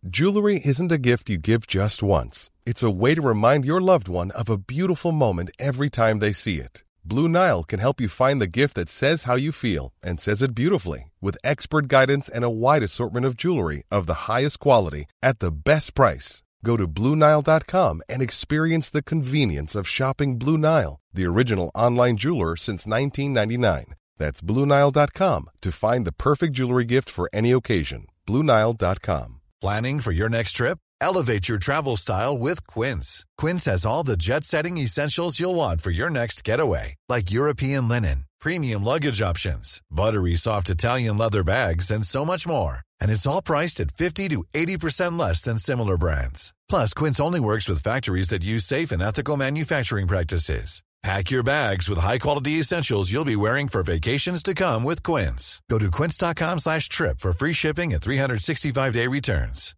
Jewelry isn't a gift you give just once. It's a way to remind your loved one of a beautiful moment every time they see it. Blue Nile can help you find the gift that says how you feel and says it beautifully, with expert guidance and a wide assortment of jewelry of the highest quality at the best price. Go to BlueNile.com and experience the convenience of shopping Blue Nile, the original online jeweler since 1999. That's BlueNile.com to find the perfect jewelry gift for any occasion. BlueNile.com. Planning for your next trip? Elevate your travel style with Quince. Quince has all the jet-setting essentials you'll want for your next getaway, like European linen, premium luggage options, buttery soft Italian leather bags, and so much more. And it's all priced at 50 to 80% less than similar brands. Plus, Quince only works with factories that use safe and ethical manufacturing practices. Pack your bags with high-quality essentials you'll be wearing for vacations to come with Quince. Go to quince.com/trip for free shipping and 365-day returns.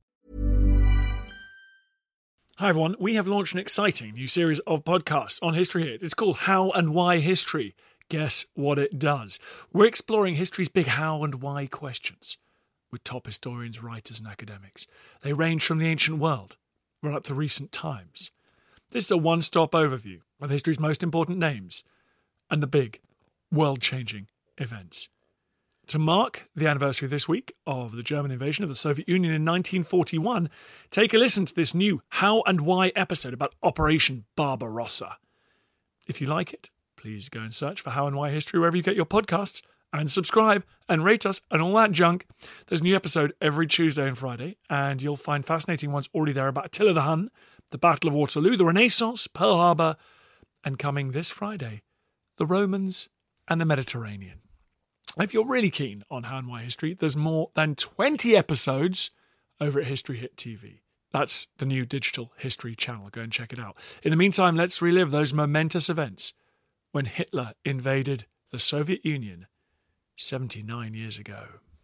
Hi everyone, we have launched an exciting new series of podcasts on History Hit. It's called How and Why History. Guess what it does? We're exploring history's big how and why questions with top historians, writers and academics. They range from the ancient world right up to recent times. This is a one-stop overview of history's most important names and the big, world-changing events. To mark the anniversary this week of the German invasion of the Soviet Union in 1941, take a listen to this new How and Why episode about Operation Barbarossa. If you like it, please go and search for How and Why History wherever you get your podcasts, and subscribe and rate us and all that junk. There's a new episode every Tuesday and Friday, and you'll find fascinating ones already there about Attila the Hun, the Battle of Waterloo, the Renaissance, Pearl Harbor, and coming this Friday, the Romans and the Mediterranean. If you're really keen on How and Why History, there's more than 20 episodes over at History Hit TV. That's the new digital history channel. Go and check it out. In the meantime, let's relive those momentous events when Hitler invaded the Soviet Union 79 years ago.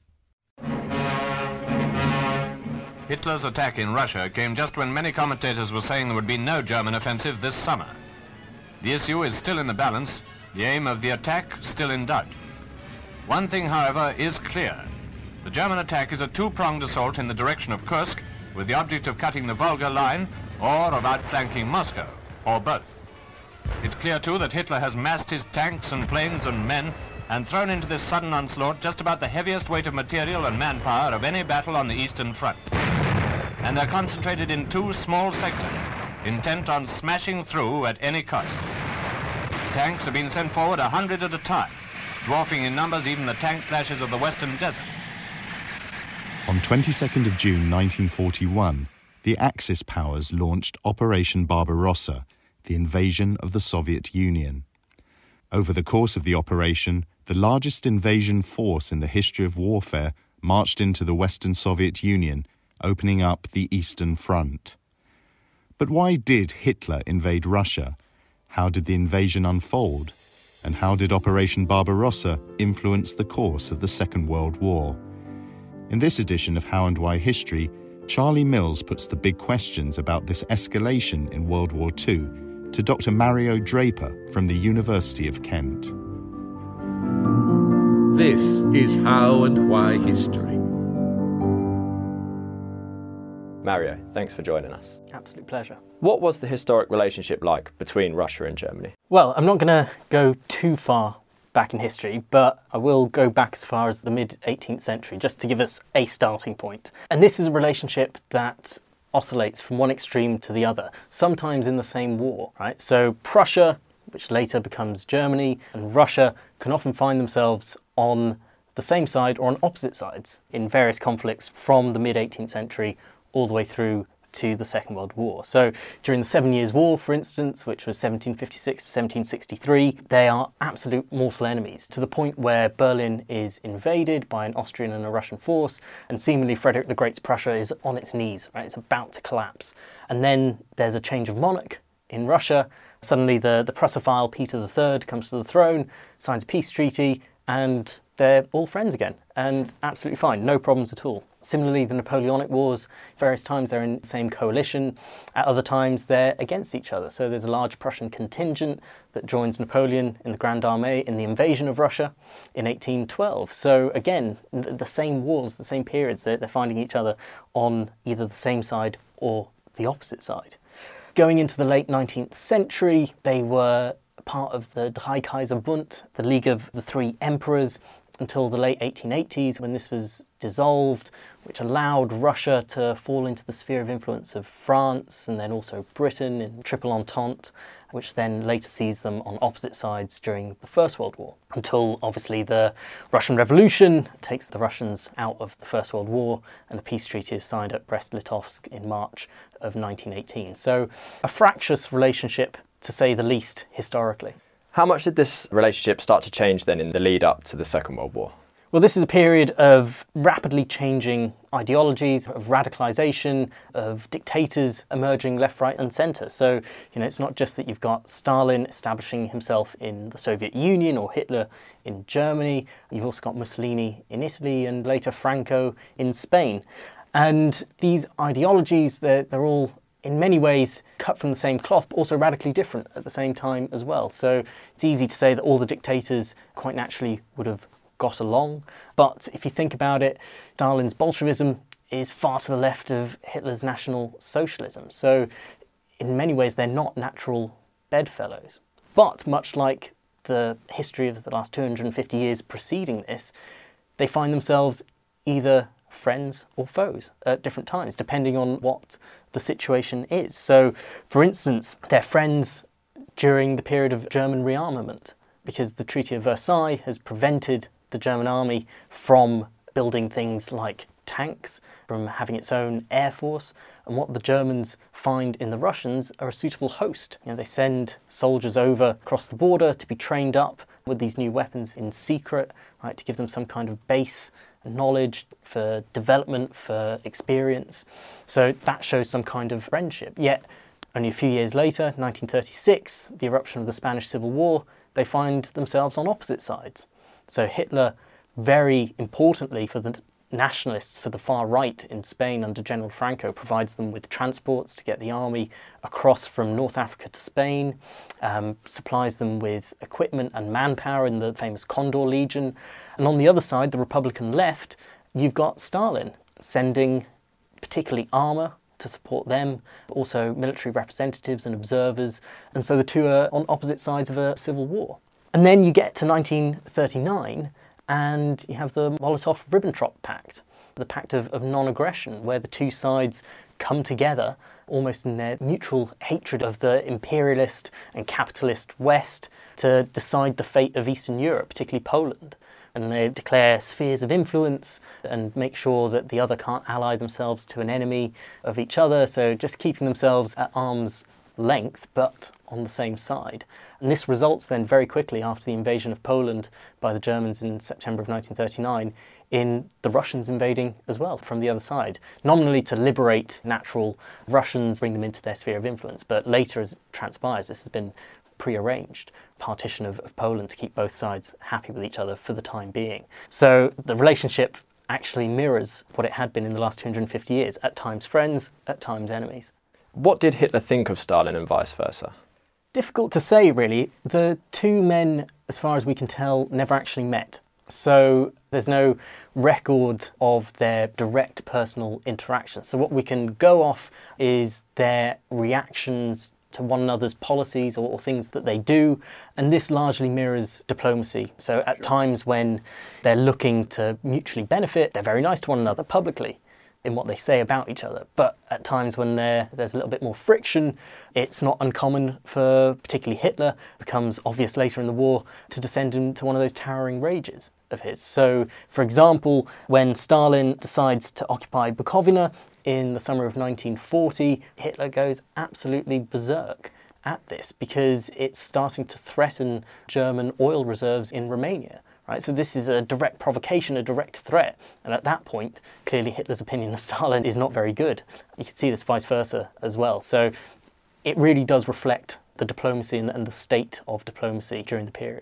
Hitler's attack in Russia came just when many commentators were saying there would be no German offensive this summer. The issue is still in the balance, the aim of the attack still in doubt. One thing, however, is clear. The German attack is a two-pronged assault in the direction of Kursk with the object of cutting the Volga line or of outflanking Moscow, or both. It's clear, too, that Hitler has massed his tanks and planes and men and thrown into this sudden onslaught just about the heaviest weight of material and manpower of any battle on the Eastern Front. And they're concentrated in two small sectors, intent on smashing through at any cost. Tanks have been sent forward 100 at a time, dwarfing in numbers even the tank clashes of the Western Desert. On 22nd of June 1941, the Axis powers launched Operation Barbarossa, the invasion of the Soviet Union. Over the course of the operation, the largest invasion force in the history of warfare marched into the Western Soviet Union, opening up the Eastern Front. But why did Hitler invade Russia? How did the invasion unfold? And how did Operation Barbarossa influence the course of the Second World War? In this edition of How and Why History, Charlie Mills puts the big questions about this escalation in World War II to Dr. Mario Draper from the University of Kent. This is How and Why History. Mario, thanks for joining us. Absolute pleasure. What was the historic relationship like between Russia and Germany? Well, I'm not going to go too far back in history, but I will go back as far as the mid-18th century, just to give us a starting point. And this is a relationship that oscillates from one extreme to the other, sometimes in the same war, right? So Prussia, which later becomes Germany, and Russia can often find themselves on the same side or on opposite sides in various conflicts from the mid-18th century all the way through to the Second World War. So during the 7 Years' War, for instance, which was 1756 to 1763, they are absolute mortal enemies, to the point where Berlin is invaded by an Austrian and a Russian force, and seemingly Frederick the Great's Prussia is on its knees, right? It's about to collapse. And then there's a change of monarch in Russia. Suddenly the Prussophile Peter III comes to the throne, signs a peace treaty, and they're all friends again and absolutely fine, no problems at all. Similarly, the Napoleonic Wars, various times they're in the same coalition, at other times they're against each other. So there's a large Prussian contingent that joins Napoleon in the Grande Armée in the invasion of Russia in 1812. So again, the same wars, the same periods, they're finding each other on either the same side or the opposite side. Going into the late 19th century, they were part of the Dreikaiserbund, the League of the Three Emperors, until the late 1880s when this was dissolved, which allowed Russia to fall into the sphere of influence of France and then also Britain in Triple Entente, which then later sees them on opposite sides during the First World War, until obviously the Russian Revolution takes the Russians out of the First World War and a peace treaty is signed at Brest-Litovsk in March of 1918. So a fractious relationship, to say the least, historically. How much did this relationship start to change then in the lead up to the Second World War? Well, this is a period of rapidly changing ideologies, of radicalisation, of dictators emerging left, right and centre. So, it's not just that you've got Stalin establishing himself in the Soviet Union or Hitler in Germany, you've also got Mussolini in Italy and later Franco in Spain. And these ideologies, they're all in many ways cut from the same cloth, but also radically different at the same time as well. So it's easy to say that all the dictators quite naturally would have got along. But if you think about it, Stalin's Bolshevism is far to the left of Hitler's National Socialism. So in many ways, they're not natural bedfellows. But much like the history of the last 250 years preceding this, they find themselves either friends or foes at different times, depending on what the situation is. So, for instance, they're friends during the period of German rearmament, because the Treaty of Versailles has prevented the German army from building things like tanks, from having its own air force, and what the Germans find in the Russians are a suitable host. They send soldiers over across the border to be trained up with these new weapons in secret, right, to give them some kind of base knowledge, for development, for experience. So that shows some kind of friendship. Yet, only a few years later, 1936, the eruption of the Spanish Civil War, they find themselves on opposite sides. So Hitler, very importantly for the nationalists, for the far right in Spain under General Franco, provides them with transports to get the army across from North Africa to Spain, supplies them with equipment and manpower in the famous Condor Legion. And on the other side, the Republican left, you've got Stalin sending particularly armour to support them, but also military representatives and observers. And so the two are on opposite sides of a civil war. And then you get to 1939, and you have the Molotov-Ribbentrop Pact, the Pact of non-aggression, where the two sides come together almost in their mutual hatred of the imperialist and capitalist West to decide the fate of Eastern Europe, particularly Poland. And they declare spheres of influence and make sure that the other can't ally themselves to an enemy of each other, so just keeping themselves at arm's length, but on the same side. And this results then very quickly after the invasion of Poland by the Germans in September of 1939 in the Russians invading as well from the other side, nominally to liberate natural Russians, bring them into their sphere of influence, but later, as it transpires, this has been pre-arranged partition of Poland to keep both sides happy with each other for the time being. So the relationship actually mirrors what it had been in the last 250 years, at times friends, at times enemies. What did Hitler think of Stalin and vice versa? Difficult to say, really. The two men, as far as we can tell, never actually met. So there's no record of their direct personal interactions. So what we can go off is their reactions to one another's policies or things that they do, and this largely mirrors diplomacy. So at times when they're looking to mutually benefit, they're very nice to one another publicly in what they say about each other. But at times when there's a little bit more friction, it's not uncommon for particularly Hitler, becomes obvious later in the war, to descend into one of those towering rages of his. So, for example, when Stalin decides to occupy Bukovina in the summer of 1940, Hitler goes absolutely berserk at this because it's starting to threaten German oil reserves in Romania. Right, so this is a direct provocation, a direct threat. And at that point, clearly Hitler's opinion of Stalin is not very good. You can see this vice versa as well. So it really does reflect the diplomacy and the state of diplomacy during the period.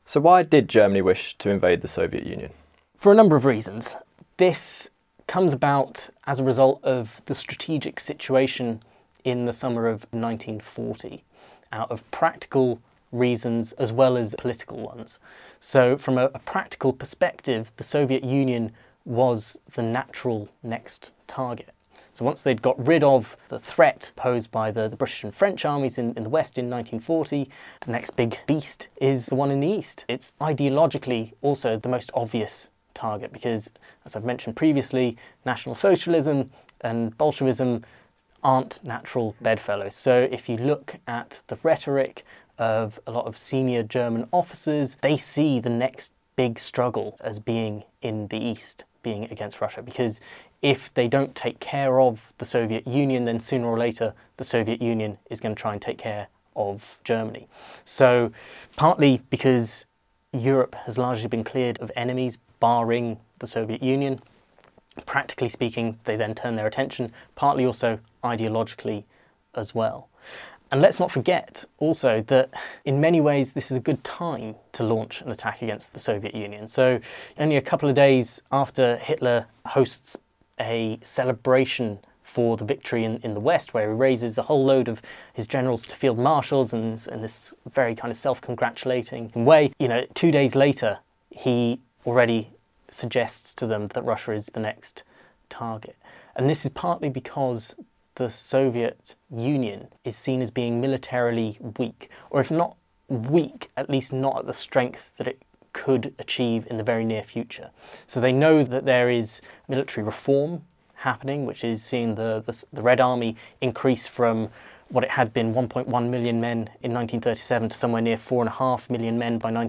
So why did Germany wish to invade the Soviet Union? For a number of reasons. This comes about as a result of the strategic situation in the summer of 1940, out of practical reasons as well as political ones. So from a practical perspective, the Soviet Union was the natural next target. So once they'd got rid of the threat posed by the British and French armies in the West in 1940, the next big beast is the one in the East. It's ideologically also the most obvious target because, as I've mentioned previously, National Socialism and Bolshevism aren't natural bedfellows. So if you look at the rhetoric of a lot of senior German officers, they see the next big struggle as being in the East, being against Russia, because if they don't take care of the Soviet Union, then sooner or later the Soviet Union is going to try and take care of Germany. So partly because Europe has largely been cleared of enemies, barring the Soviet Union, practically speaking, they then turn their attention, partly also ideologically as well. And let's not forget also that in many ways this is a good time to launch an attack against the Soviet Union. So only a couple of days after Hitler hosts a celebration for the victory in the West, where he raises a whole load of his generals to field marshals and in this very kind of self-congratulating way, 2 days later, he already suggests to them that Russia is the next target. And this is partly because the Soviet Union is seen as being militarily weak, or if not weak, at least not at the strength that it could achieve in the very near future. So they know that there is military reform happening, which is seeing the Red Army increase from what it had been 1.1 million men in 1937 to somewhere near 4.5 million men by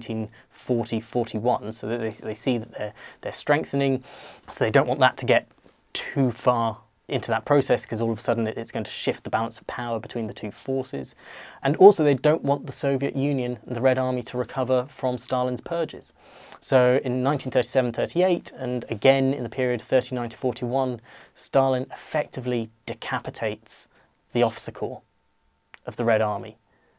1940-41. So that they see that they're strengthening. So they don't want that to get too far into that process, because all of a sudden it's going to shift the balance of power between the two forces. And also they don't want the Soviet Union and the Red Army to recover from Stalin's purges. So in 1937-38 and again in the period 39-41, Stalin effectively decapitates the officer corps of the Red Army.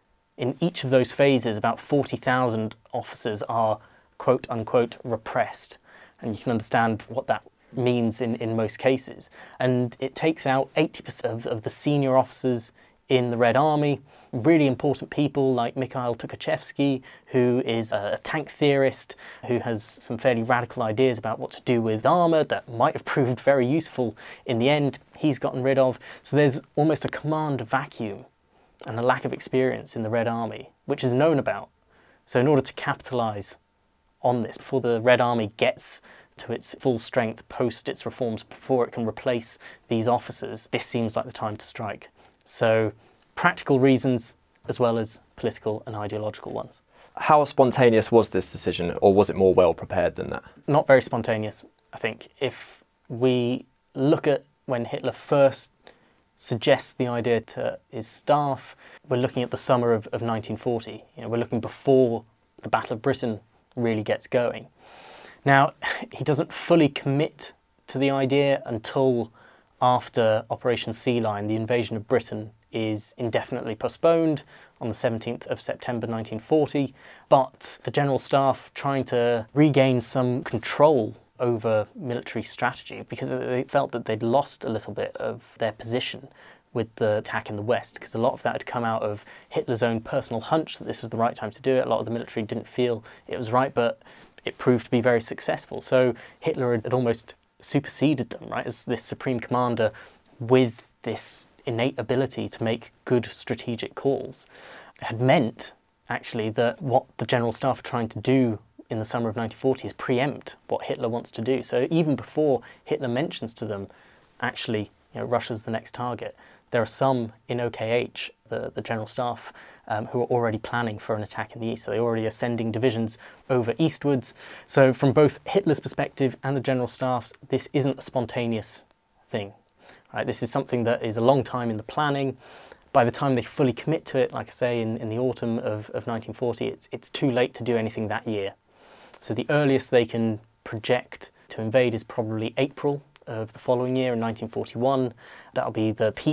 In each of those phases, about 40,000 officers are quote-unquote repressed. And you can understand what that means in most cases. And it takes out 80% of the senior officers in the Red Army, really important people like Mikhail Tukhachevsky, who is a tank theorist, who has some fairly radical ideas about what to do with armour that might have proved very useful in the end. He's gotten rid of. So there's almost a command vacuum and a lack of experience in the Red Army, which is known about. So in order to capitalise on this, before the Red Army gets to its full strength post its reforms, before it can replace these officers, this seems like the time to strike. So practical reasons as well as political and ideological ones. How spontaneous was this decision, or was it more well prepared than that? Not very spontaneous, I think. If we look at when Hitler first suggests the idea to his staff, we're looking at the summer of 1940. We're looking before the Battle of Britain really gets going. Now, he doesn't fully commit to the idea until after Operation Sea Lion. The invasion of Britain is indefinitely postponed on the 17th of September 1940, but the General Staff, trying to regain some control over military strategy, because they felt that they'd lost a little bit of their position with the attack in the West, because a lot of that had come out of Hitler's own personal hunch that this was the right time to do it. A lot of the military didn't feel it was right, but it proved to be very successful. So Hitler had almost superseded them, right, as this supreme commander with this innate ability to make good strategic calls. It had meant, actually, that what the General Staff are trying to do in the summer of 1940 is preempt what Hitler wants to do. So even before Hitler mentions to them, actually, Russia's the next target, there are some in OKH, the General Staff, who are already planning for an attack in the east. So they already are sending divisions over eastwards. So from both Hitler's perspective and the General Staff's, this isn't a spontaneous thing. Right? This is something that is a long time in the planning. By the time they fully commit to it, like I say, in the autumn of 1940, it's too late to do anything that year. So the earliest they can project to invade is probably April of the following year in 1941. That'll be the peak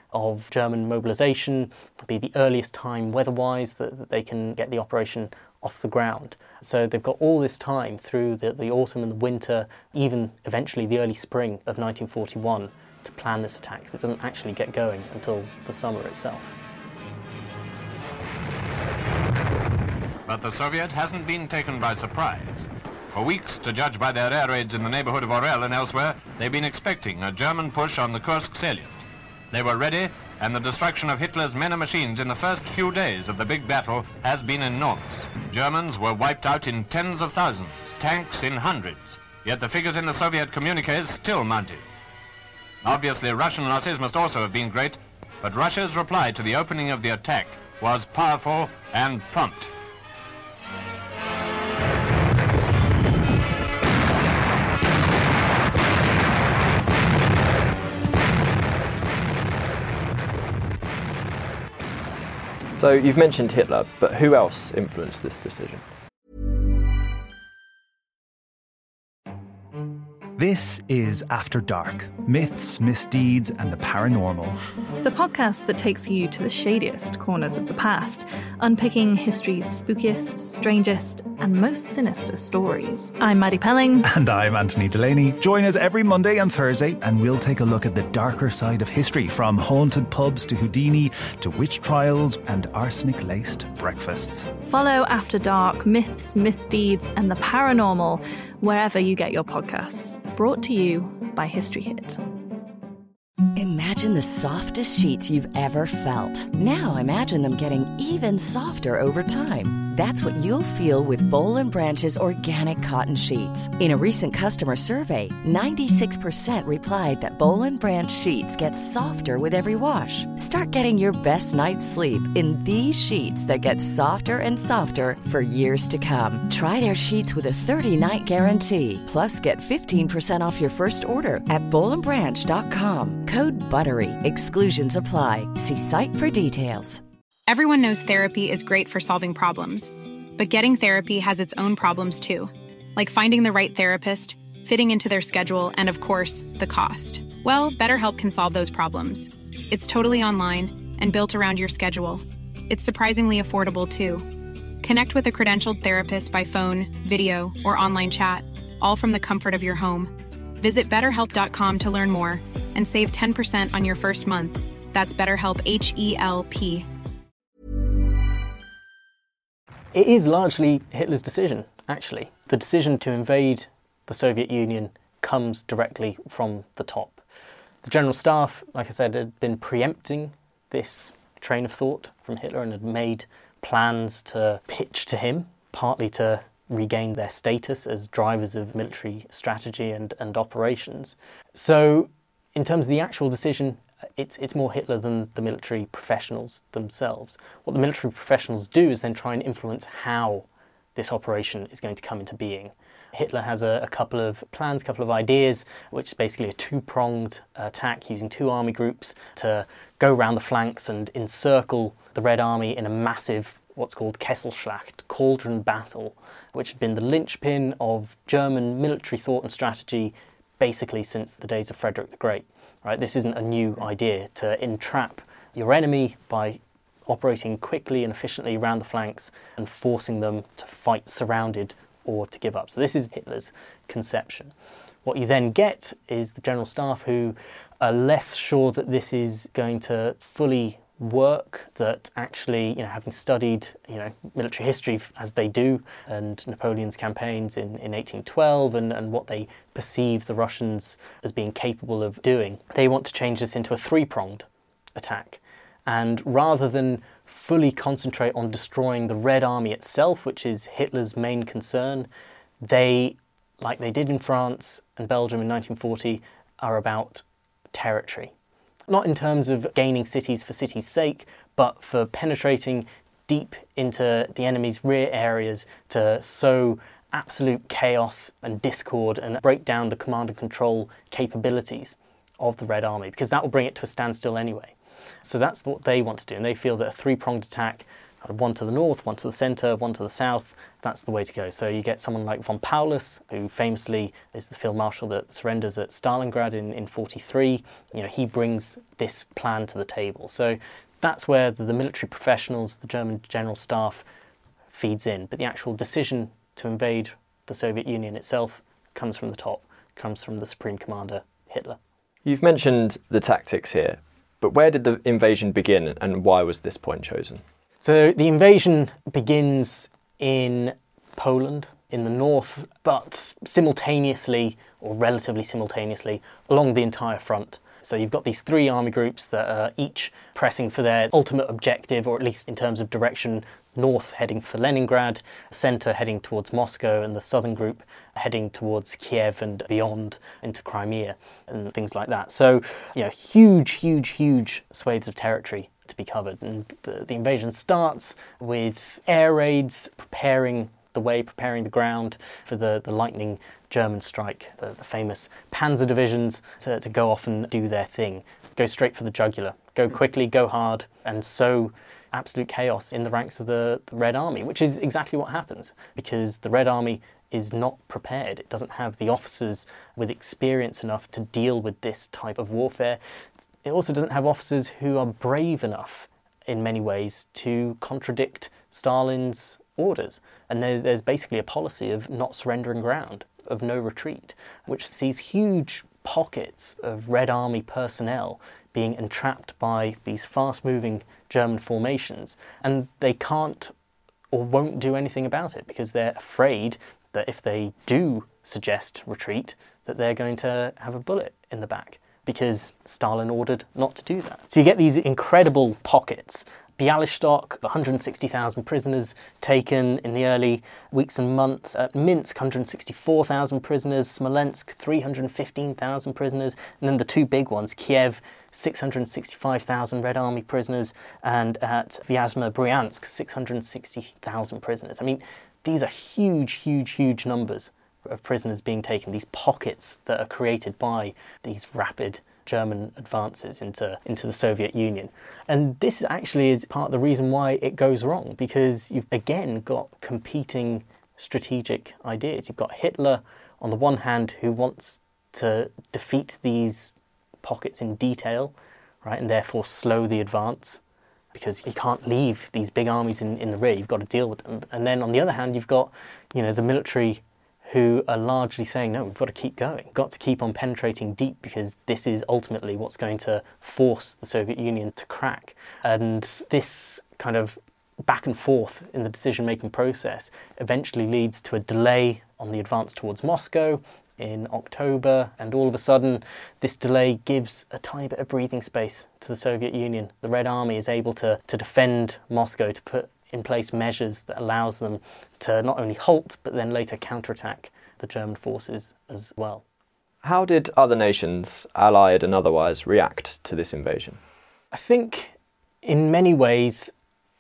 of German mobilisation. It'll be the earliest time weather-wise that they can get the operation off the ground. So they've got all this time through the autumn and the winter, even eventually the early spring of 1941, to plan this attack, because it doesn't actually get going until the summer itself. But the Soviet hasn't been taken by surprise. For weeks, to judge by their air raids in the neighbourhood of Orel and elsewhere, they've been expecting a German push on the Kursk salient. They were ready, and the destruction of Hitler's men and machines in the first few days of the big battle has been enormous. Germans were wiped out in tens of thousands, tanks in hundreds, yet the figures in the Soviet communiques still mounted. Obviously, Russian losses must also have been great, but Russia's reply to the opening of the attack was powerful and prompt. So you've mentioned Hitler, but who else influenced this decision? This is After Dark, myths, misdeeds, and the paranormal. The podcast that takes you to the shadiest corners of the past, unpicking history's spookiest, strangest, and most sinister stories. I'm Maddie Pelling. And I'm Anthony Delaney. Join us every Monday and Thursday, and we'll take a look at the darker side of history, from haunted pubs to Houdini, to witch trials and arsenic-laced breakfasts. Follow After Dark, myths, misdeeds, and the paranormal wherever you get your podcasts. Brought to you by History Hit. Imagine the softest sheets you've ever felt. Now imagine them getting even softer over time. That's what you'll feel with Boll & Branch's organic cotton sheets. In a recent customer survey, 96% replied that Boll & Branch sheets get softer with every wash. Start getting your best night's sleep in these sheets that get softer and softer for years to come. Try their sheets with a 30-night guarantee. Plus, get 15% off your first order at bollandbranch.com. Code BUTTERY. Exclusions apply. See site for details. Everyone knows therapy is great for solving problems, but getting therapy has its own problems too, like finding the right therapist, fitting into their schedule, and of course, the cost. Well, BetterHelp can solve those problems. It's totally online and built around your schedule. It's surprisingly affordable too. Connect with a credentialed therapist by phone, video, or online chat, all from the comfort of your home. Visit BetterHelp.com to learn more and save 10% on your first month. That's BetterHelp, H-E-L-P. It is largely Hitler's decision, actually. The decision to invade the Soviet Union comes directly from the top. The General Staff, like I said, had been preempting this train of thought from Hitler and had made plans to pitch to him, partly to regain their status as drivers of military strategy and operations. So, in terms of the actual decision, it's more Hitler than the military professionals themselves. What the military professionals do is then try and influence how this operation is going to come into being. Hitler has a couple of plans, a couple of ideas, which is basically a two-pronged attack using two army groups to go around the flanks and encircle the Red Army in a massive, what's called Kesselschlacht, cauldron battle, which had been the linchpin of German military thought and strategy basically since the days of Frederick the Great. Right? This isn't a new idea, to entrap your enemy by operating quickly and efficiently around the flanks and forcing them to fight surrounded or to give up. So this is Hitler's conception. What you then get is the General Staff who are less sure that this is going to fully work, that actually, having studied, military history as they do, and Napoleon's campaigns in 1812 and what they perceive the Russians as being capable of doing, they want to change this into a three-pronged attack. And rather than fully concentrate on destroying the Red Army itself, which is Hitler's main concern, they, like they did in France and Belgium in 1940, are about territory. Not in terms of gaining cities for city's sake, but for penetrating deep into the enemy's rear areas to sow absolute chaos and discord and break down the command and control capabilities of the Red Army, because that will bring it to a standstill anyway. So that's what they want to do, and they feel that a three-pronged attack One to the north, one to the centre, one to the south. That's the way to go. So you get someone like von Paulus, who famously is the field marshal that surrenders at Stalingrad in 43. He brings this plan to the table. So that's where the military professionals, the German general staff, feeds in. But the actual decision to invade the Soviet Union itself comes from the top, comes from the supreme commander, Hitler. You've mentioned the tactics here, but where did the invasion begin and why was this point chosen? So the invasion begins in Poland, in the north, but simultaneously, or relatively simultaneously, along the entire front. So you've got these three army groups that are each pressing for their ultimate objective, or at least in terms of direction, north heading for Leningrad, centre heading towards Moscow, and the southern group heading towards Kiev and beyond into Crimea and things like that. So, huge swathes of territory to be covered. And the invasion starts with air raids, preparing the ground for the lightning German strike, the famous Panzer divisions to go off and do their thing, go straight for the jugular, go quickly, go hard, and sow absolute chaos in the ranks of the Red Army, which is exactly what happens, because the Red Army is not prepared. It doesn't have the officers with experience enough to deal with this type of warfare. It also doesn't have officers who are brave enough in many ways to contradict Stalin's orders. And there's basically a policy of not surrendering ground, of no retreat, which sees huge pockets of Red Army personnel being entrapped by these fast-moving German formations, and they can't or won't do anything about it because they're afraid that if they do suggest retreat, that they're going to have a bullet in the back, because Stalin ordered not to do that. So you get these incredible pockets. Bialystok, 160,000 prisoners taken in the early weeks and months. At Minsk, 164,000 prisoners. Smolensk, 315,000 prisoners. And then the two big ones, Kiev, 665,000 Red Army prisoners. And at Vyazma, Bryansk, 660,000 prisoners. I mean, these are huge numbers of prisoners being taken, these pockets that are created by these rapid German advances into the Soviet Union. And this actually is part of the reason why it goes wrong, because you've again got competing strategic ideas. You've got Hitler on the one hand, who wants to defeat these pockets in detail, right, and therefore slow the advance, because you can't leave these big armies in the rear, you've got to deal with them. And then on the other hand, you've got, the military who are largely saying, no, we've got to keep going, got to keep on penetrating deep, because this is ultimately what's going to force the Soviet Union to crack. And this kind of back and forth in the decision-making process eventually leads to a delay on the advance towards Moscow in October, and all of a sudden this delay gives a tiny bit of breathing space to the Soviet Union. The Red Army is able to defend Moscow, to put in place measures that allows them to not only halt, but then later counterattack the German forces as well. How did other nations, Allied and otherwise, react to this invasion? I think in many ways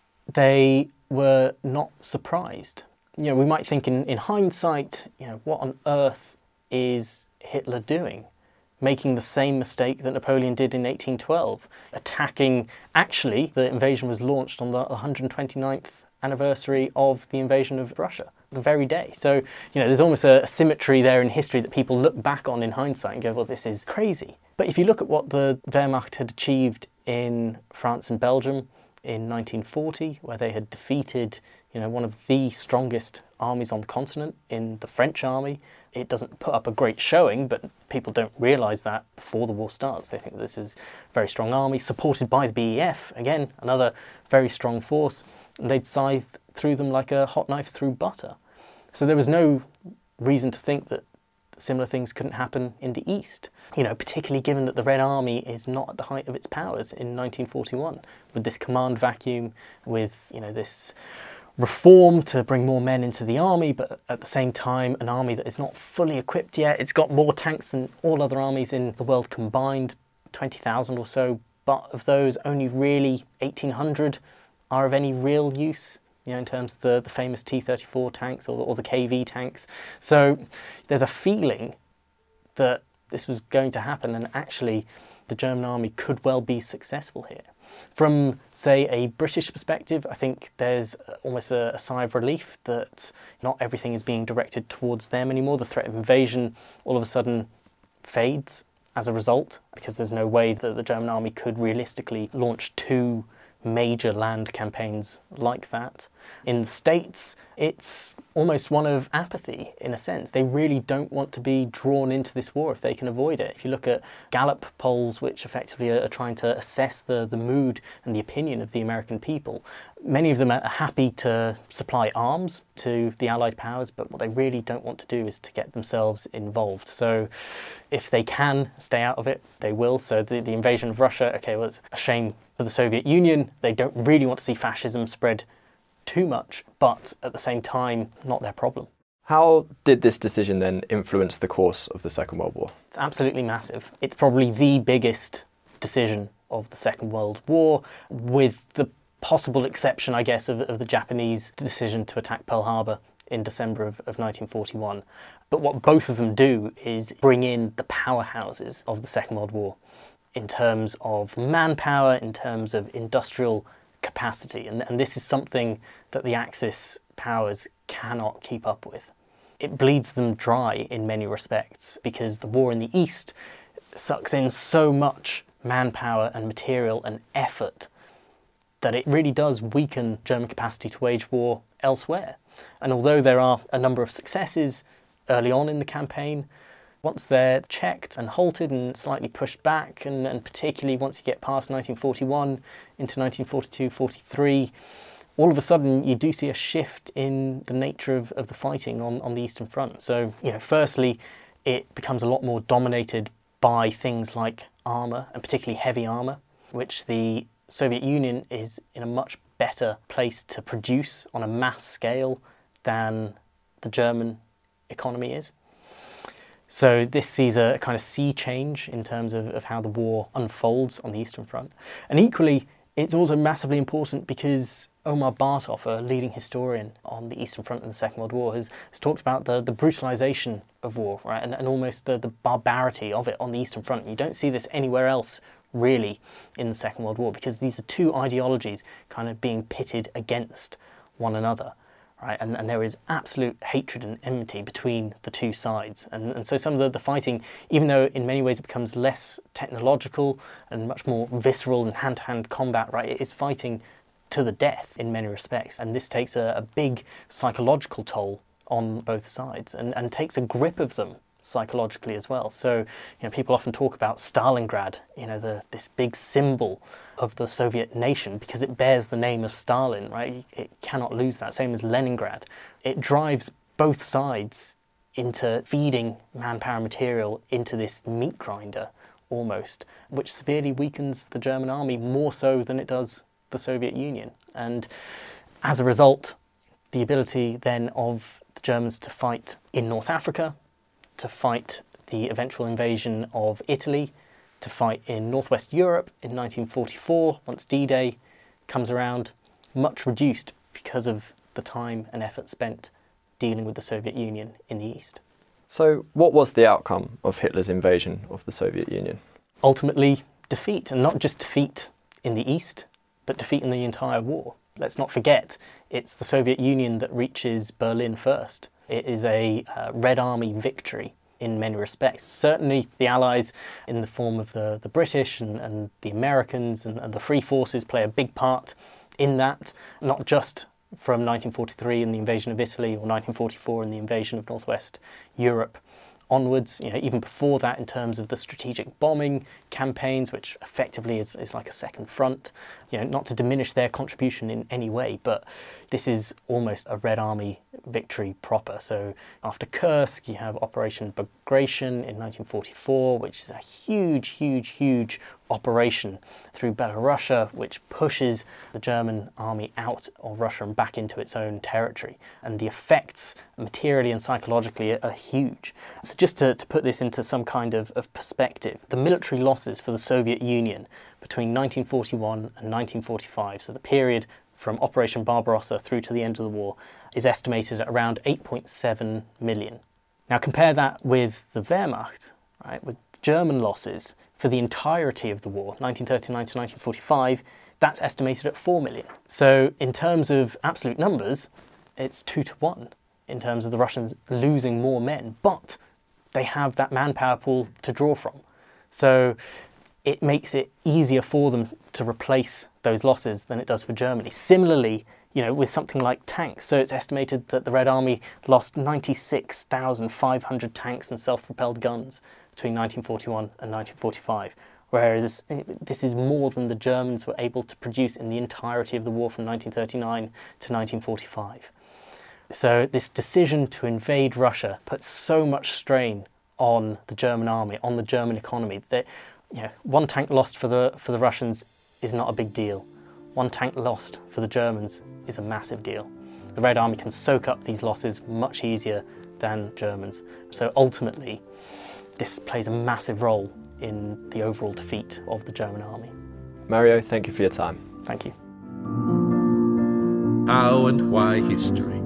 they were not surprised. We might think in hindsight, what on earth is Hitler doing? Making the same mistake that Napoleon did in 1812, attacking. Actually, the invasion was launched on the 129th anniversary of the invasion of Russia, the very day. So, there's almost a symmetry there in history that people look back on in hindsight and go, well, this is crazy. But if you look at what the Wehrmacht had achieved in France and Belgium in 1940, where they had defeated, one of the strongest armies on the continent in the French army, it doesn't put up a great showing, but people don't realise that before the war starts. They think this is a very strong army, supported by the BEF, again, another very strong force, and they'd scythe through them like a hot knife through butter. So there was no reason to think that similar things couldn't happen in the East, particularly given that the Red Army is not at the height of its powers in 1941, with this command vacuum, with, this reform to bring more men into the army, but at the same time an army that is not fully equipped yet. It's got more tanks than all other armies in the world combined, 20,000 or so, but of those only really 1,800 are of any real use, in terms of the famous T-34 tanks or the KV tanks. So there's a feeling that this was going to happen, and actually the German army could well be successful here. From, say, a British perspective, I think there's almost a sigh of relief that not everything is being directed towards them anymore. The threat of invasion all of a sudden fades as a result, because there's no way that the German army could realistically launch two major land campaigns like that. In the States, it's almost one of apathy, in a sense. They really don't want to be drawn into this war if they can avoid it. If you look at Gallup polls, which effectively are trying to assess the mood and the opinion of the American people, many of them are happy to supply arms to the Allied powers, but what they really don't want to do is to get themselves involved. So if they can stay out of it, they will. So the invasion of Russia, okay, well, it's a shame for the Soviet Union. They don't really want to see fascism spread too much, but at the same time, not their problem. How did this decision then influence the course of the Second World War? It's absolutely massive. It's probably the biggest decision of the Second World War, with the possible exception, I guess, of the Japanese decision to attack Pearl Harbor in December of 1941. But what both of them do is bring in the powerhouses of the Second World War in terms of manpower, in terms of industrial capacity, and this is something that the Axis powers cannot keep up with. It bleeds them dry in many respects, because the war in the East sucks in so much manpower and material and effort that it really does weaken German capacity to wage war elsewhere. And although there are a number of successes early on in the campaign, once they're checked and halted and slightly pushed back, and particularly once you get past 1941 into 1942-43, all of a sudden you do see a shift in the nature of the fighting on the Eastern Front. So, firstly, it becomes a lot more dominated by things like armour, and particularly heavy armour, which the Soviet Union is in a much better place to produce on a mass scale than the German economy is. So this sees a kind of sea change in terms of how the war unfolds on the Eastern Front. And equally, it's also massively important because Omar Bartov, a leading historian on the Eastern Front in the Second World War, has talked about the brutalization of war, right, and almost the barbarity of it on the Eastern Front. You don't see this anywhere else, really, in the Second World War, because these are two ideologies kind of being pitted against one another. Right, and there is absolute hatred and enmity between the two sides. And so some of the fighting, even though in many ways it becomes less technological and much more visceral and hand-to-hand combat, right, it is fighting to the death in many respects. And this takes a big psychological toll on both sides and takes a grip of them psychologically as well. So, people often talk about Stalingrad, this big symbol of the Soviet nation, because it bears the name of Stalin, right? It cannot lose that, same as Leningrad. It drives both sides into feeding manpower and material into this meat grinder, almost, which severely weakens the German army more so than it does the Soviet Union. And as a result, the ability then of the Germans to fight in North Africa, to fight the eventual invasion of Italy, to fight in Northwest Europe in 1944, once D-Day comes around, much reduced because of the time and effort spent dealing with the Soviet Union in the East. So what was the outcome of Hitler's invasion of the Soviet Union? Ultimately, defeat, and not just defeat in the East, but defeat in the entire war. Let's not forget, it's the Soviet Union that reaches Berlin first. It is a Red Army victory in many respects. Certainly the Allies, in the form of the British and the Americans and the Free Forces, play a big part in that, not just from 1943 and the invasion of Italy, or 1944 and the invasion of Northwest Europe onwards, even before that in terms of the strategic bombing campaigns, which effectively is like a second front, not to diminish their contribution in any way, but this is almost a Red Army victory proper. So after Kursk, you have Operation Bagration in 1944, which is a huge operation through Belorussia, which pushes the German army out of Russia and back into its own territory. And the effects, materially and psychologically, are huge. So just to put this into some kind of perspective, the military losses for the Soviet Union between 1941 and 1945, so the period from Operation Barbarossa through to the end of the war, is estimated at around 8.7 million. Now compare that with the Wehrmacht, right, with German losses for the entirety of the war, 1939 to 1945, that's estimated at 4 million. So in terms of absolute numbers, it's 2 to 1 in terms of the Russians losing more men, but they have that manpower pool to draw from. So it makes it easier for them to replace those losses than it does for Germany. Similarly, with something like tanks. So it's estimated that the Red Army lost 96,500 tanks and self-propelled guns between 1941 and 1945, whereas this is more than the Germans were able to produce in the entirety of the war from 1939 to 1945. So this decision to invade Russia puts so much strain on the German army, on the German economy, that one tank lost for the Russians is not a big deal. One tank lost for the Germans is a massive deal. The Red Army can soak up these losses much easier than Germans. So ultimately, this plays a massive role in the overall defeat of the German army. Mario, thank you for your time. Thank you. How and Why History.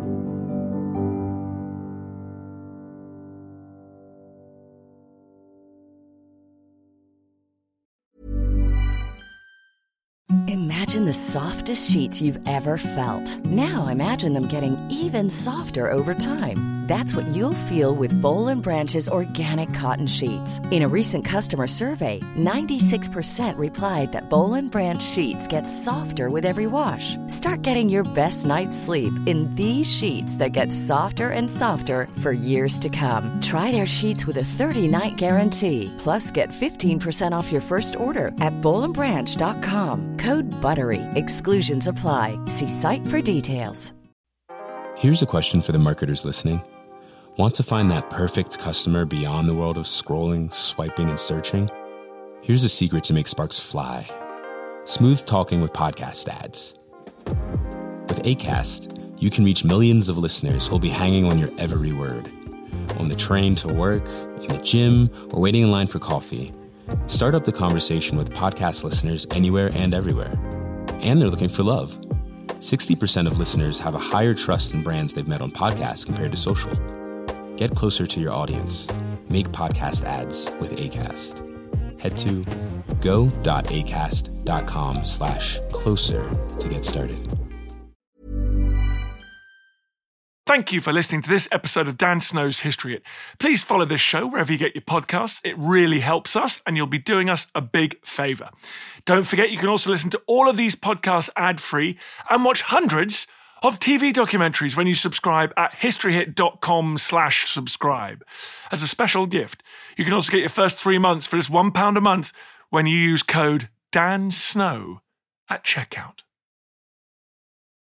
Imagine the softest sheets you've ever felt. Now imagine them getting even softer over time. That's what you'll feel with Boll & Branch's organic cotton sheets. In a recent customer survey, 96% replied that Boll & Branch sheets get softer with every wash. Start getting your best night's sleep in these sheets that get softer and softer for years to come. Try their sheets with a 30-night guarantee. Plus, get 15% off your first order at bollandbranch.com. Code BUTTERY. Exclusions apply. See site for details. Here's a question for the marketers listening. Want to find that perfect customer beyond the world of scrolling, swiping, and searching? Here's a secret to make sparks fly. Smooth talking with podcast ads. With Acast, you can reach millions of listeners who'll be hanging on your every word. On the train to work, in the gym, or waiting in line for coffee. Start up the conversation with podcast listeners anywhere and everywhere. And they're looking for love. 60% of listeners have a higher trust in brands they've met on podcasts compared to social. Get closer to your audience. Make podcast ads with Acast. Head to go.acast.com/closer to get started. Thank you for listening to this episode of Dan Snow's History Hit. Please follow this show wherever you get your podcasts. It really helps us, and you'll be doing us a big favour. Don't forget, you can also listen to all of these podcasts ad-free and watch hundreds of TV documentaries when you subscribe at historyhit.com/subscribe. As a special gift, you can also get your first 3 months for just £1 a month when you use code DANSNOW at checkout.